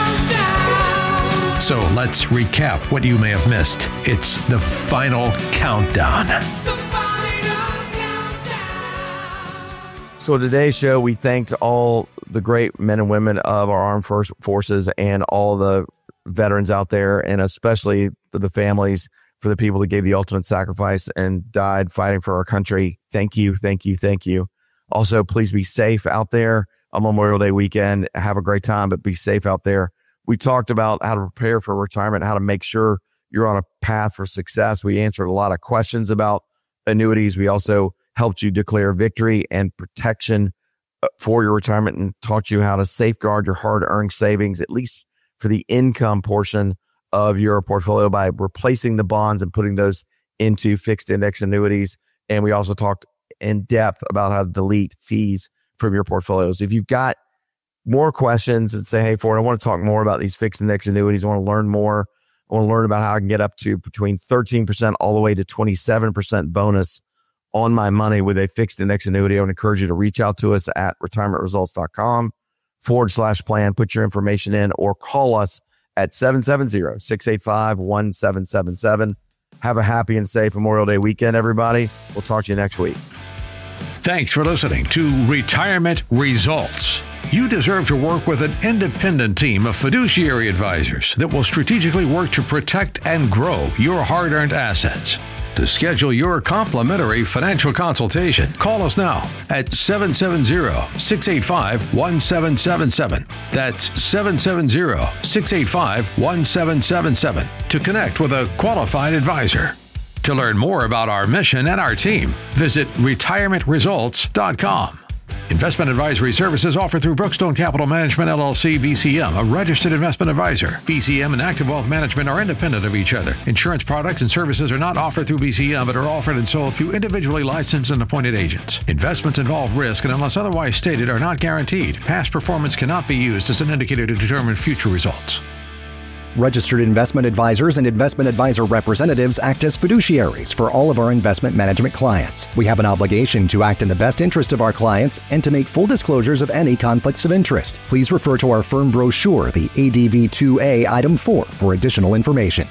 countdown. So let's recap what you may have missed. It's the final countdown. The final countdown. So today's show, we thanked all the great men and women of our armed forces and all the veterans out there, and especially the families, for the people that gave the ultimate sacrifice and died fighting for our country. Thank you, thank you, thank you. Also, please be safe out there on Memorial Day weekend. Have a great time, but be safe out there. We talked about how to prepare for retirement, how to make sure you're on a path for success. We answered a lot of questions about annuities. We also helped you declare victory and protection for your retirement and taught you how to safeguard your hard-earned savings, at least for the income portion of your portfolio, by replacing the bonds and putting those into fixed index annuities. And we also talked in depth about how to delete fees from your portfolios. If you've got more questions and say, hey, Ford, I want to talk more about these fixed index annuities. I want to learn more. I want to learn about how I can get up to between 13% all the way to 27% bonus on my money with a fixed index annuity. I would encourage you to reach out to us at retirementresults.com/plan. Put your information in or call us at 770-685-1777. Have a happy and safe Memorial Day weekend, everybody. We'll talk to you next week. Thanks for listening to Retirement Results. You deserve to work with an independent team of fiduciary advisors that will strategically work to protect and grow your hard-earned assets. To schedule your complimentary financial consultation, call us now at 770-685-1777. That's 770-685-1777 to connect with a qualified advisor. To learn more about our mission and our team, visit retirementresults.com. Investment advisory services offered through Brookstone Capital Management, LLC, BCM, a registered investment advisor. BCM and Active Wealth Management are independent of each other. Insurance products and services are not offered through BCM, but are offered and sold through individually licensed and appointed agents. Investments involve risk and, unless otherwise stated, are not guaranteed. Past performance cannot be used as an indicator to determine future results. Registered investment advisors and investment advisor representatives act as fiduciaries for all of our investment management clients. We have an obligation to act in the best interest of our clients and to make full disclosures of any conflicts of interest. Please refer to our firm brochure, the ADV2A Item 4, for additional information.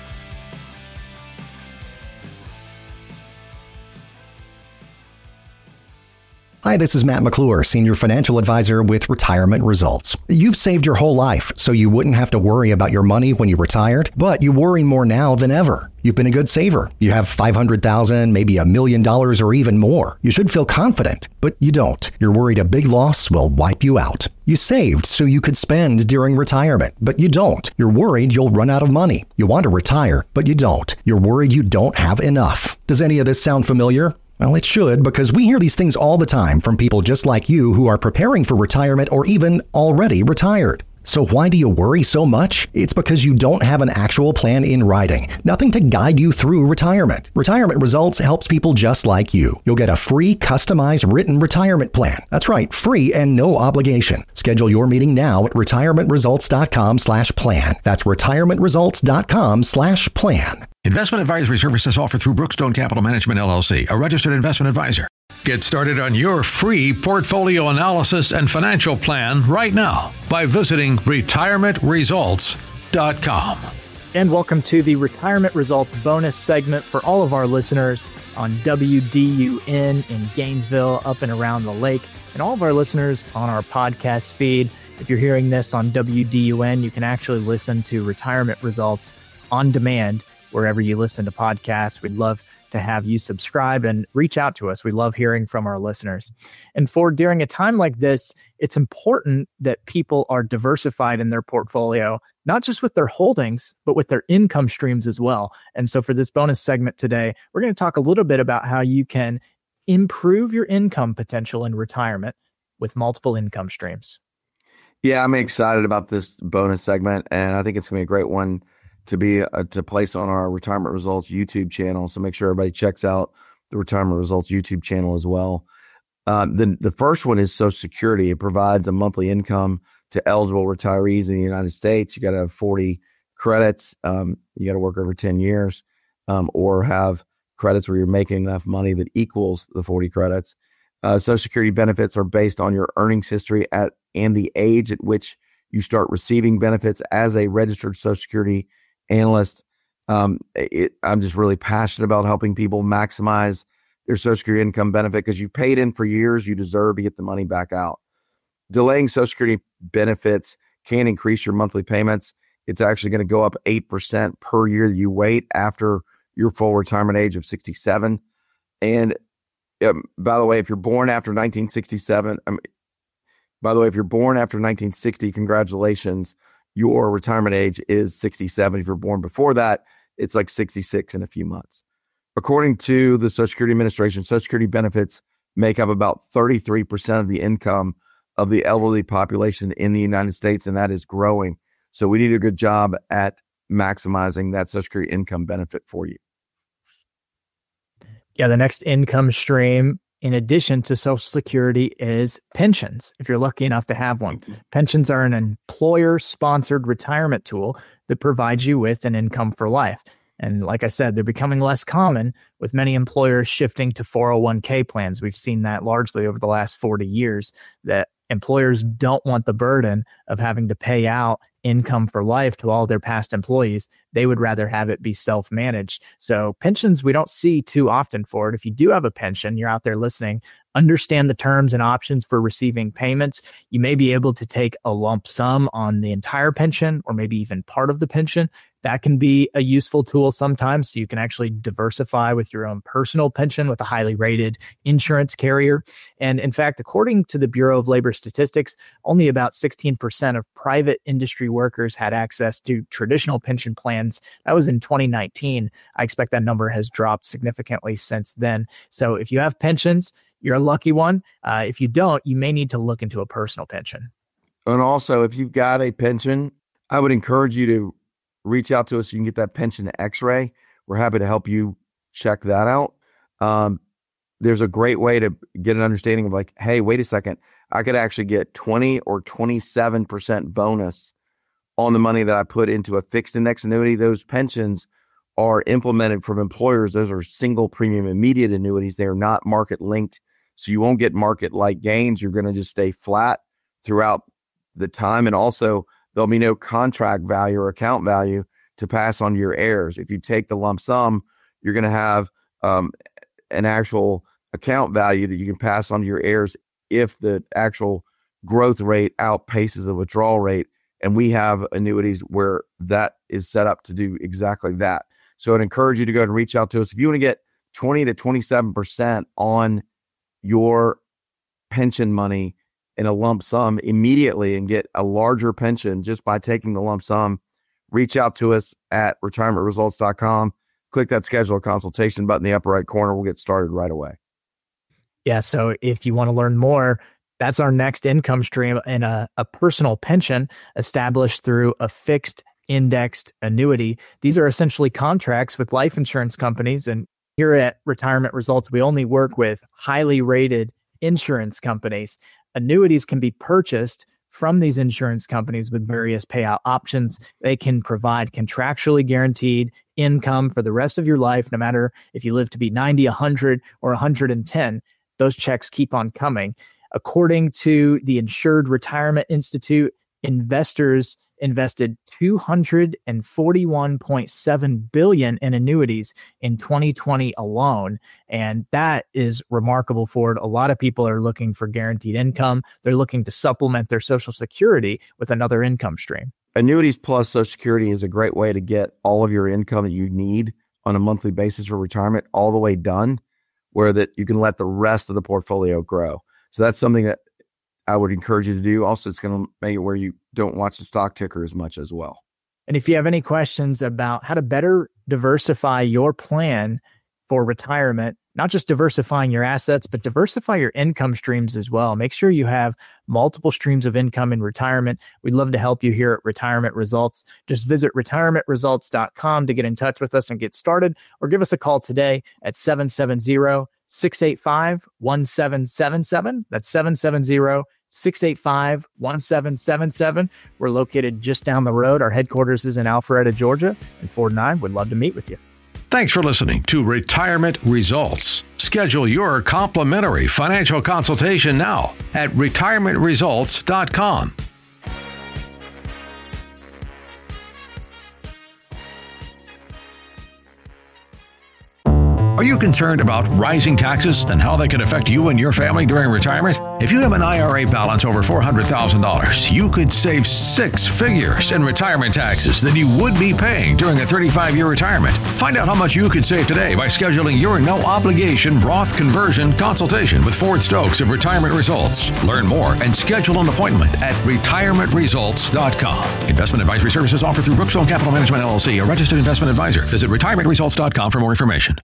Hi, this is Matt McClure, Senior Financial Advisor with Retirement Results. You've saved your whole life, so you wouldn't have to worry about your money when you retired, but you worry more now than ever. You've been a good saver. You have $500,000, maybe $1 million or even more. You should feel confident, but you don't. You're worried a big loss will wipe you out. You saved so you could spend during retirement, but you don't. You're worried you'll run out of money. You want to retire, but you don't. You're worried you don't have enough. Does any of this sound familiar? Well, it should, because we hear these things all the time from people just like you who are preparing for retirement or even already retired. So why do you worry so much? It's because you don't have an actual plan in writing. Nothing to guide you through retirement. Retirement Results helps people just like you. You'll get a free, customized written retirement plan. That's right, free and no obligation. Schedule your meeting now at retirementresults.com/plan. That's retirementresults.com/plan. Investment advisory services offered through Brookstone Capital Management, LLC, a registered investment advisor. Get started on your free portfolio analysis and financial plan right now by visiting retirementresults.com. And welcome to the Retirement Results bonus segment for all of our listeners on WDUN in Gainesville, up and around the lake, and all of our listeners on our podcast feed. If you're hearing this on WDUN, you can actually listen to Retirement Results on demand wherever you listen to podcasts. We'd love to have you subscribe and reach out to us. We love hearing from our listeners. And for during a time like this, it's important that people are diversified in their portfolio, not just with their holdings, but with their income streams as well. And so for this bonus segment today, we're going to talk a little bit about how you can improve your income potential in retirement with multiple income streams. Yeah, I'm excited about this bonus segment, and I think it's going to be a great one to be to place on our Retirement Results YouTube channel. So make sure everybody checks out the Retirement Results YouTube channel as well. The first one is Social Security. It provides a monthly income to eligible retirees in the United States. You got to have 40 credits. You got to work over 10 years or have credits where you're making enough money that equals the 40 credits. Social Security benefits are based on your earnings history and the age at which you start receiving benefits as a registered Social Security analyst. I'm just really passionate about helping people maximize their Social Security income benefit because you've paid in for years. You deserve to get the money back out. delaying Social Security benefits can increase your monthly payments. It's actually going to go up 8% per year that you wait after your full retirement age of 67. And by the way, if you're born after 1960, congratulations. Your retirement age is 67. If you're born before that, it's like 66 in a few months. According to the Social Security Administration, Social Security benefits make up about 33% of the income of the elderly population in the United States, and that is growing. So we need a good job at maximizing that Social Security income benefit for you. Yeah, the next income stream, in addition to Social Security, is pensions, if you're lucky enough to have one. Pensions are an employer-sponsored retirement tool that provides you with an income for life. And like I said, they're becoming less common, with many employers shifting to 401k plans. We've seen that largely over the last 40 years, that employers don't want the burden of having to pay out income for life to all their past employees. They would rather have it be self-managed. So pensions, we don't see too often for it. If you do have a pension, you're out there listening, understand the terms and options for receiving payments. You may be able to take a lump sum on the entire pension, or maybe even part of the pension. That can be a useful tool sometimes, so you can actually diversify with your own personal pension with a highly rated insurance carrier. And in fact, according to the Bureau of Labor Statistics, only about 16% of private industry workers had access to traditional pension plans. That was in 2019. I expect that number has dropped significantly since then. So if you have pensions, you're a lucky one. If you don't, you may need to look into a personal pension. And also, if you've got a pension, I would encourage you to reach out to us so you can get that pension x-ray. We're happy to help you check that out. There's a great way to get an understanding of like, hey, wait a second, I could actually get 20 or 27% bonus on the money that I put into a fixed index annuity. Those pensions are implemented from employers. Those are single premium immediate annuities. They are not market linked. So you won't get market like gains. You're going to just stay flat throughout the time. And also, there'll be no contract value or account value to pass on to your heirs. If you take the lump sum, you're going to have an actual account value that you can pass on to your heirs if the actual growth rate outpaces the withdrawal rate. And we have annuities where that is set up to do exactly that. So I'd encourage you to go and reach out to us. If you want to get 20 to 27% on your pension money in a lump sum immediately and get a larger pension just by taking the lump sum, reach out to us at retirementresults.com. Click that schedule a consultation button in the upper right corner. We'll get started right away. Yeah. So if you want to learn more, that's our next income stream, in a personal pension established through a fixed indexed annuity. These are essentially contracts with life insurance companies. And here at Retirement Results, we only work with highly rated insurance companies. Annuities can be purchased from these insurance companies with various payout options. They can provide contractually guaranteed income for the rest of your life, no matter if you live to be 90, 100, or 110. Those checks keep on coming. According to the Insured Retirement Institute, investors invested $241.7 billion in annuities in 2020 alone. And that is remarkable for it. A lot of people are looking for guaranteed income. They're looking to supplement their Social Security with another income stream. Annuities plus Social Security is a great way to get all of your income that you need on a monthly basis for retirement all the way done, where that you can let the rest of the portfolio grow. So that's something that I would encourage you to do. Also, it's going to make it where you don't watch the stock ticker as much as well. And if you have any questions about how to better diversify your plan for retirement, not just diversifying your assets, but diversify your income streams as well. Make sure you have multiple streams of income in retirement. We'd love to help you here at Retirement Results. Just visit retirementresults.com to get in touch with us and get started, or give us a call today at 770-685-1777. That's 770-685-1777. We're located just down the road. Our headquarters is in Alpharetta, Georgia, and Ford and I would love to meet with you. Thanks for listening to Retirement Results. Schedule your complimentary financial consultation now at retirementresults.com. Are you concerned about rising taxes and how they can affect you and your family during retirement? If you have an IRA balance over $400,000, you could save six figures in retirement taxes that you would be paying during a 35-year retirement. Find out how much you could save today by scheduling your no-obligation Roth conversion consultation with Ford Stokes of Retirement Results. Learn more and schedule an appointment at retirementresults.com. Investment advisory services offered through Brookstone Capital Management, LLC, a registered investment advisor. Visit retirementresults.com for more information.